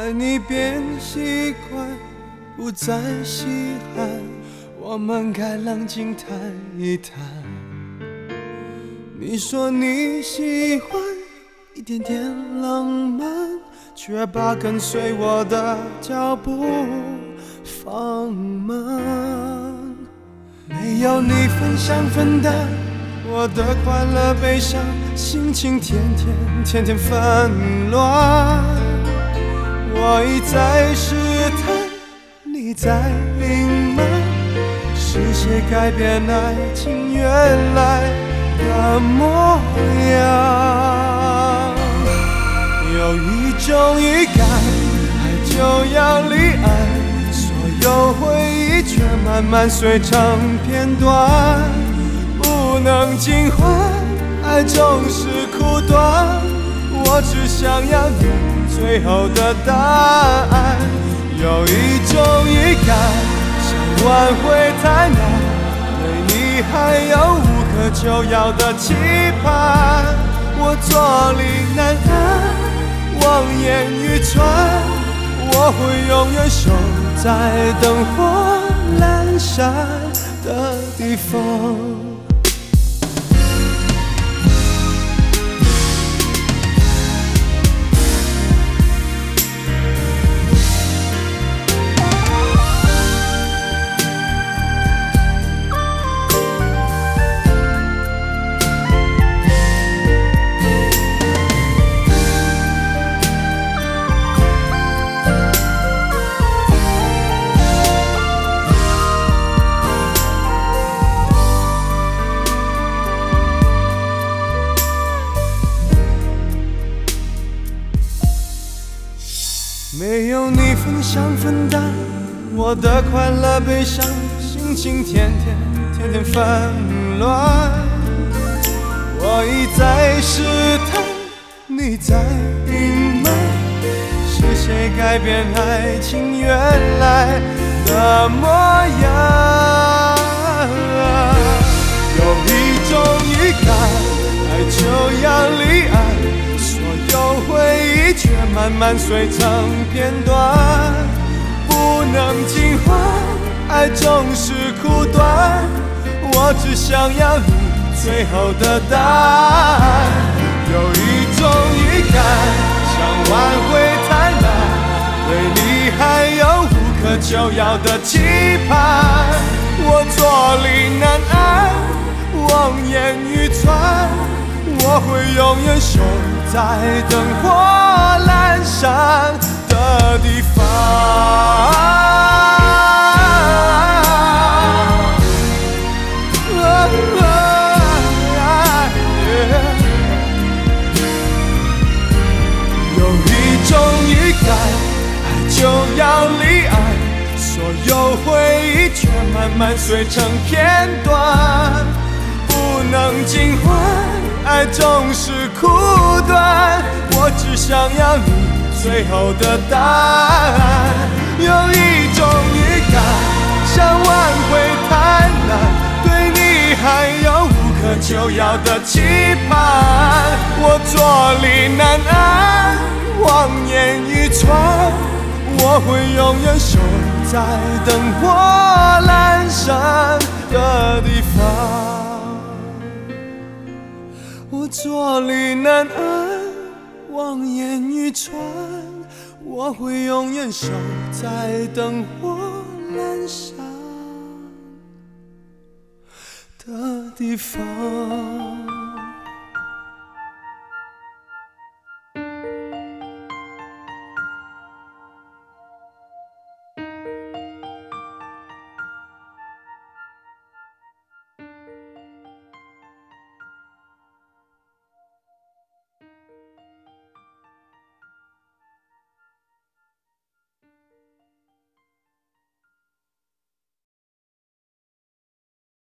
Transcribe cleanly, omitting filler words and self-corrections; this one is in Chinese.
爱你变习惯，不再稀罕，我们该冷静谈一谈。你说你喜欢一点点浪漫，却把跟随我的脚步放慢。没有你分享分担我的快乐悲伤，心情天天纷乱。我一再试探，你在隐瞒，是谁改变爱情原来的模样？有一种预感，爱就要离岸，所有回忆却慢慢碎成片段，不能尽欢，爱总是苦短。我只想要你最后的答案。有一种预感，想挽回太难，对你还有无可救药的期盼。我坐立难安，望眼欲穿，我会永远守在灯火阑珊的地方。没有你分享分担我的快乐悲伤，心情天天纷乱。我一再试探，你在隐瞒，是谁改变爱情原来的模样？有一种预感，爱就要离岸，所有回忆却慢慢碎成片段，不能尽欢，爱总是苦短。我只想要你最后的答案。有一种预感，想挽回太难，对你还有无可救药的期盼。我坐立难安，望眼欲穿，我会永远守在灯火阑珊的地方。有一种预感，爱就要离岸，所有回忆却慢慢碎成片段，不能尽欢，爱总是苦短。我只想要你最后的答案。有一种预感，想挽回太难，对你还有无可救药的期盼。我坐立难安，望眼欲穿，我会永远守在灯火阑珊的地方。我坐立难安，望眼欲穿，我会永远守在灯火阑珊的地方。